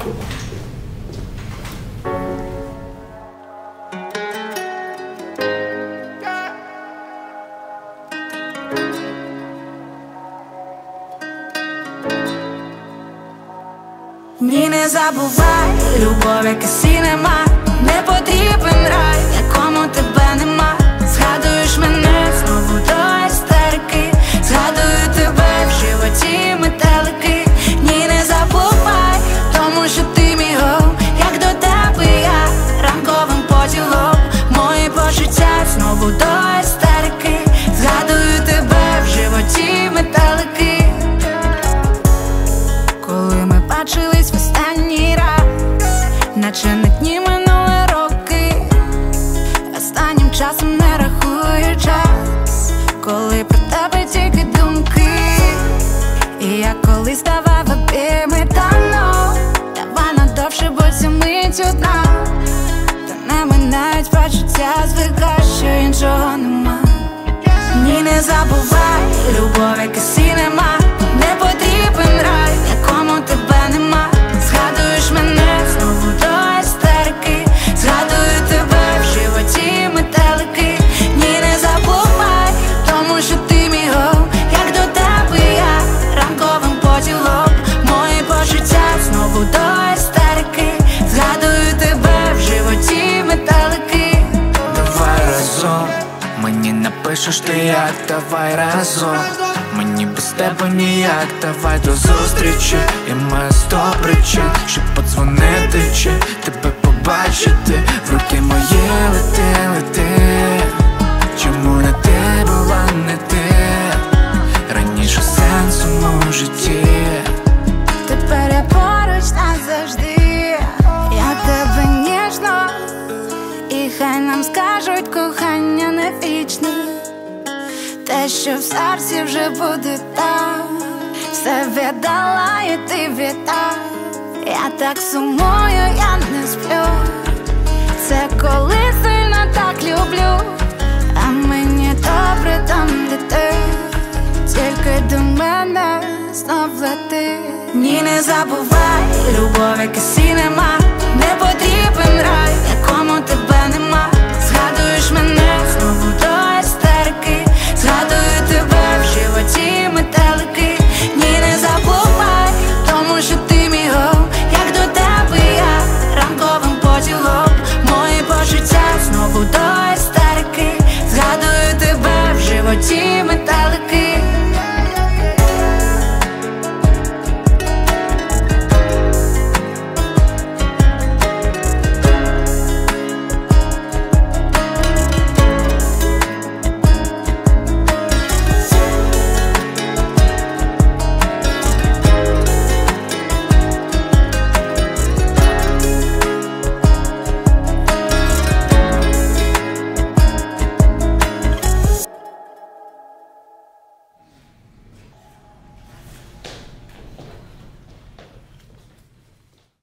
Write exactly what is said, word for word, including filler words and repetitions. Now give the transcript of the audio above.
Ні, не забувай, любов, яка сі нема, не потрібен рай, якому тебе нема. Згадуєш мене знову до істерики, згадую тебе в животі метелики. Ні, не забувай, тому що ти мій гол, як до тебе я ранковим поділом. Мої почуття знову до істерики, згадую тебе в животі метелики. Коли ми бачились в останній раз, наче на дні минули роки, останнім часом не рахую час, коли про тебе тільки думки. І я колись давав обійми давно, давай надовше, бо ця мить одна. Та не минають почуття, звикаєш, що іншого нема. Ні, не забувай, любов, яка сі нема, не потрібен рай, якому тебе нема. Згадуєш мене знову до істерики, згадую тебе в животі метелики. Ні, не забувай, тому що ти мій гол, як до тебе я ранковим поділом. Мої почуття знову до істерики, згадую тебе в животі метелики. Давай разом, мені напишеш ти як, давай разом. Мені без тебе ніяк, давай до зустрічі. Я маю сто причин, щоб подзвонити чи тебе побачити. В руки мої лети, лети. Чому не ти була не ти? Раніше сенс у моєму житті. Тепер я поруч назавжди, я тебе ніжно. І хай нам скажуть, кохання не вічне. Те, що в серці вже буде там, все віддала і ти віддав. Я так сумую, я не сплю. Це коли сильно так люблю, а мені добре там, де ти. Тільки до мене знов лети. Ні, не забувай, любов, яка сі нема,